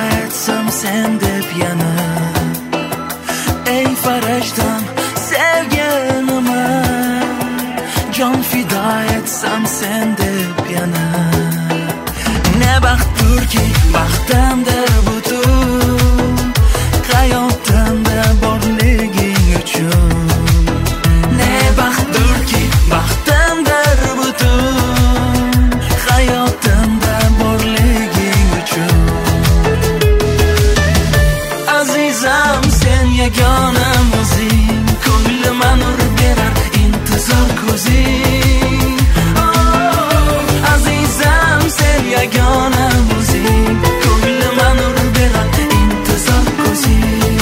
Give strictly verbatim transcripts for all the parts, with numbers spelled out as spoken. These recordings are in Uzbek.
etsam sen deb yana. Ey farishtam sevganima, jon fido etsam sen deb yana. Ne baxtdirki baxtimdir butun, hayotimda borliging uchun. Ne baxtdirki baxtimdir butun, hayotimda borliging uchun. Azizam sen yagona o'zing, ko'nglimga nur berar intizor ko'zing. Oh, azizam sen yagona o'zing, ko'nglimga nur berar intizor ko'zing.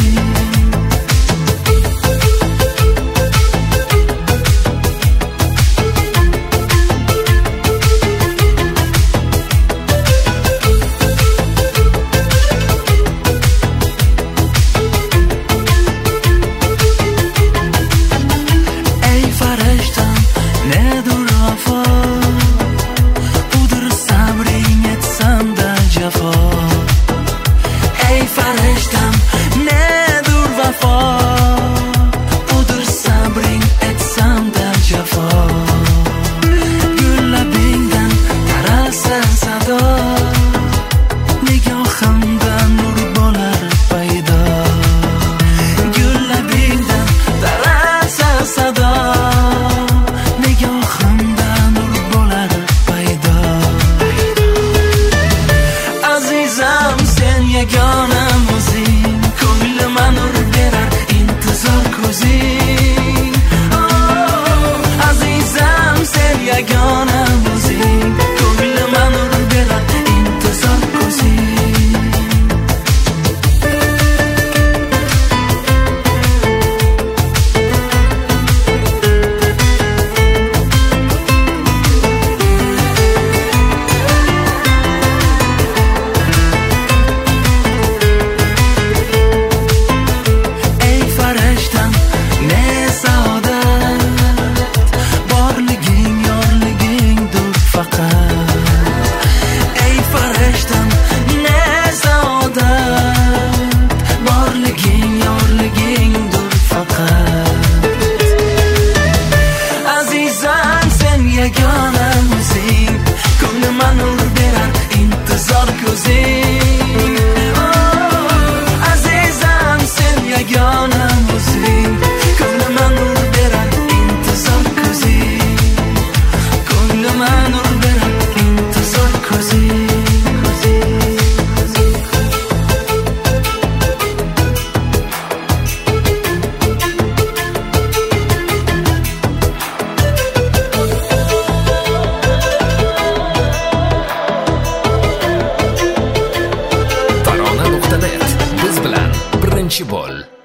Birinchi bo'l.